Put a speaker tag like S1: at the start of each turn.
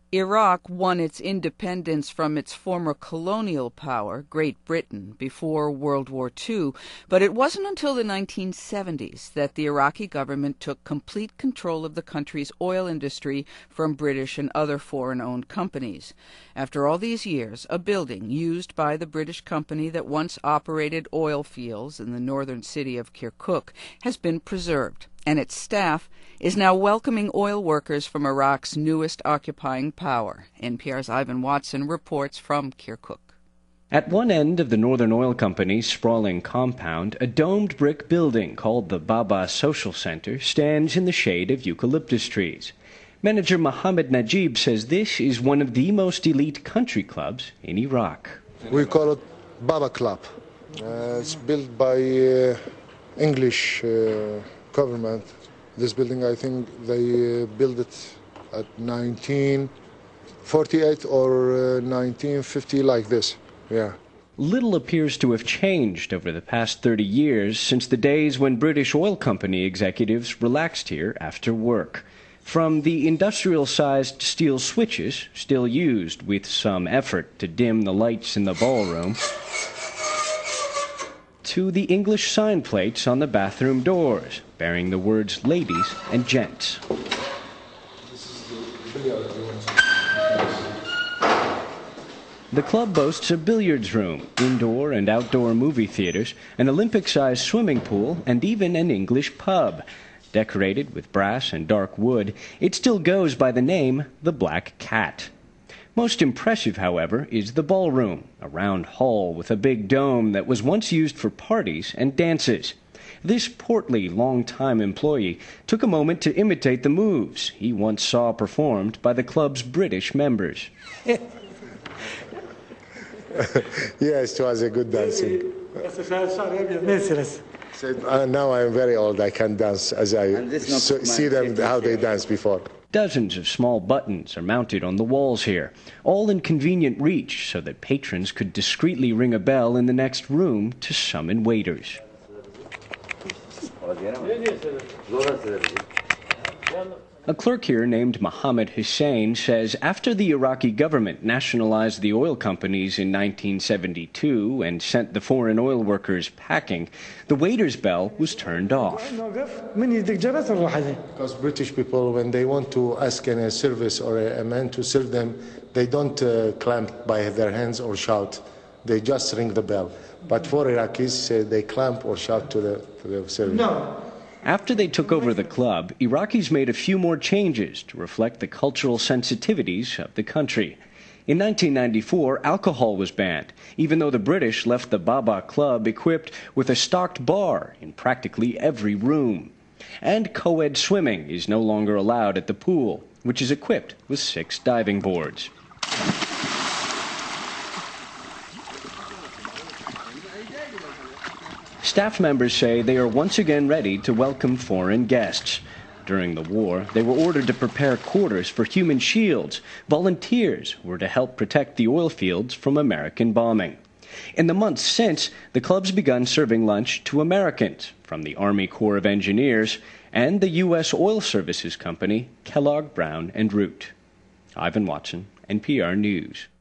S1: Iraq won its independence from its former colonial power, Great Britain, before World War II, but it wasn't until the 1970s that the Iraqi government took complete control of the country's oil industry from British and other foreign-owned companies. After all these years, a building used by the British company that once operated oil fields in the northern city of Kirkuk has been preserved, and its staff is now welcoming oil workers from Iraq's newest occupying power. NPR's Ivan Watson reports from Kirkuk.
S2: At one end of the Northern Oil Company's sprawling compound, a domed brick building called the Baba Social Center stands in the shade of eucalyptus trees. Manager Mohammed Najib says this is one of the most elite country clubs in Iraq.
S3: We call it Baba Club. It's built by English government. This building, I think they built it at 1948 or 1950, like this. Yeah.
S2: Little appears to have changed over the past 30 years since the days when British oil company executives relaxed here after work. From the industrial-sized steel switches, still used with some effort to dim the lights in the ballroom, to the English sign plates on the bathroom doors, bearing the words ladies and gents. The club boasts a billiards room, indoor and outdoor movie theaters, an Olympic-sized swimming pool, and even an English pub. Decorated with brass and dark wood, it still goes by the name the Black Cat. Most impressive, however, is the ballroom, a round hall with a big dome that was once used for parties and dances. This portly, long-time employee took a moment to imitate the moves he once saw performed by the club's British members.
S3: Yes, it was a good dancing. Now I'm very old. I can't dance as I see them how they danced before.
S2: Dozens of small buttons are mounted on the walls here, all in convenient reach so that patrons could discreetly ring a bell in the next room to summon waiters. A clerk here named Mohammed Hussein says after the Iraqi government nationalized the oil companies in 1972 and sent the foreign oil workers packing, the waiter's bell was turned off.
S3: Because British people, when they want to ask any service or a man to serve them, they don't clamp by their hands or shout. They just ring the bell. But for Iraqis, they clamp or shout to the servant.
S2: No. After they took over the club, Iraqis made a few more changes to reflect the cultural sensitivities of the country. In 1994, alcohol was banned, even though the British left the Baba Club equipped with a stocked bar in practically every room. And co-ed swimming is no longer allowed at the pool, which is equipped with 6 diving boards. Staff members say they are once again ready to welcome foreign guests. During the war, they were ordered to prepare quarters for human shields. Volunteers were to help protect the oil fields from American bombing. In the months since, the club's begun serving lunch to Americans from the Army Corps of Engineers and the U.S. oil services company Kellogg Brown and Root. Ivan Watson, NPR News.